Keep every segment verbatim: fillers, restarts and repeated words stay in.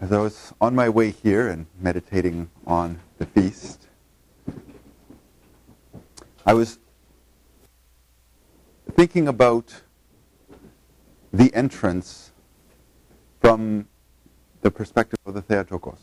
As I was on my way here and meditating on the feast, I was thinking about the entrance from the perspective of the Theotokos.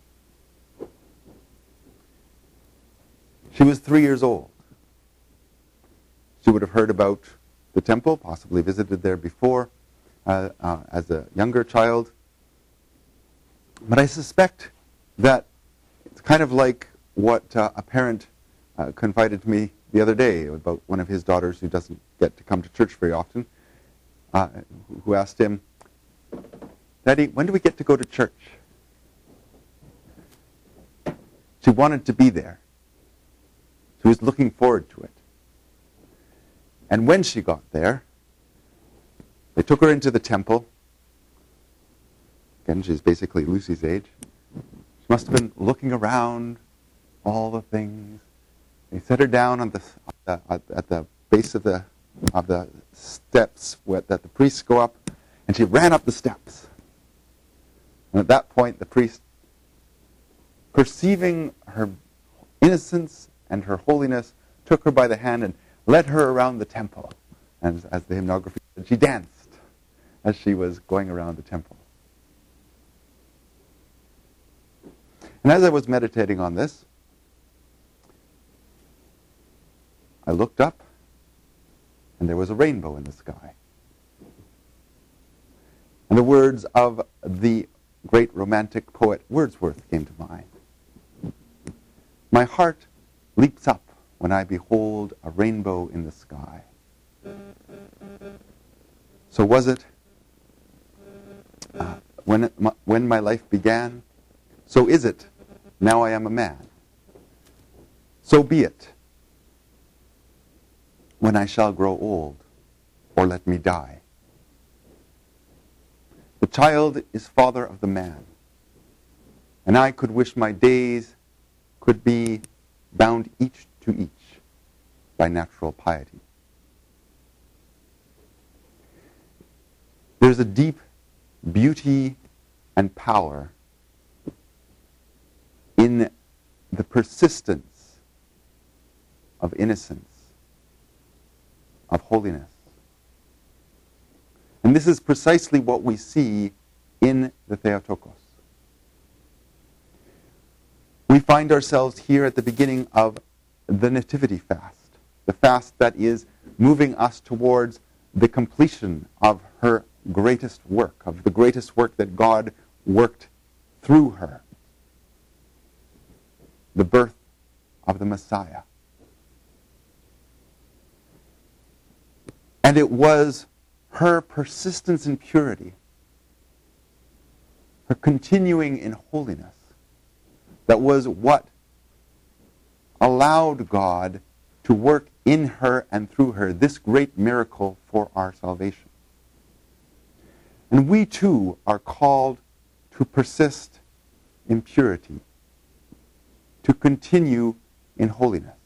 She was three years old. She would have heard about the temple, possibly visited there before uh, uh, as a younger child. But I suspect that it's kind of like what uh, a parent uh, confided to me the other day about one of his daughters who doesn't get to come to church very often, uh, who asked him, "Daddy, when do we get to go to church?" She wanted to be there. She was looking forward to it. And when she got there, they took her into the temple. Again, she's basically Lucy's age. She must have been looking around all the things. They set her down on the, uh, at the base of the of the steps that the priests go up, and she ran up the steps. And at that point, the priest, perceiving her innocence and her holiness, took her by the hand and led her around the temple. And as the hymnography said, she danced as she was going around the temple. And as I was meditating on this, I looked up, and there was a rainbow in the sky. And the words of the great romantic poet Wordsworth came to mind. "My heart leaps up when I behold a rainbow in the sky." So was it uh, when, it, my, when my life began? So is it now I am a man. So be it when I shall grow old, or let me die. The child is father of the man, and I could wish my days could be bound each to each by natural piety. There's a deep beauty and power in the persistence of innocence, of holiness. And this is precisely what we see in the Theotokos. We find ourselves here at the beginning of the Nativity fast, the fast that is moving us towards the completion of her greatest work, of the greatest work that God worked through her, the birth of the Messiah. And it was her persistence in purity, her continuing in holiness, that was what allowed God to work in her and through her this great miracle for our salvation. And we too are called to persist in purity, to continue in holiness.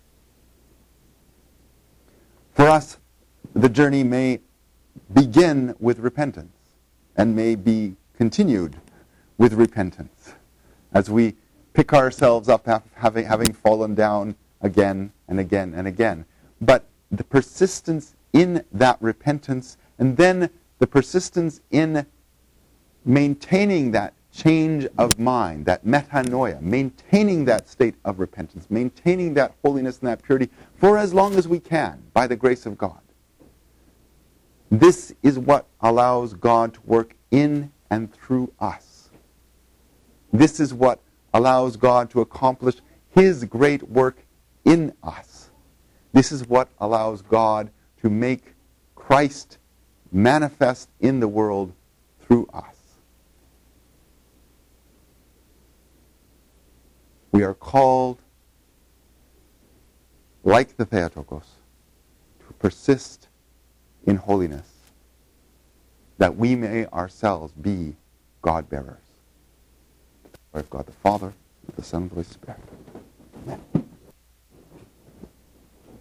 For us, the journey may begin with repentance and may be continued with repentance as we pick ourselves up having, having fallen down again and again and again. But the persistence in that repentance, and then the persistence in maintaining that change of mind, that metanoia, maintaining that state of repentance, maintaining that holiness and that purity for as long as we can by the grace of God. This is what allows God to work in and through us. This is what allows God to accomplish His great work in us. This is what allows God to make Christ manifest in the world through us. We are called, like the Theotokos, to persist in holiness, that we may ourselves be God-bearers. In the glory of God the Father, the Son, and the Holy Spirit. Amen.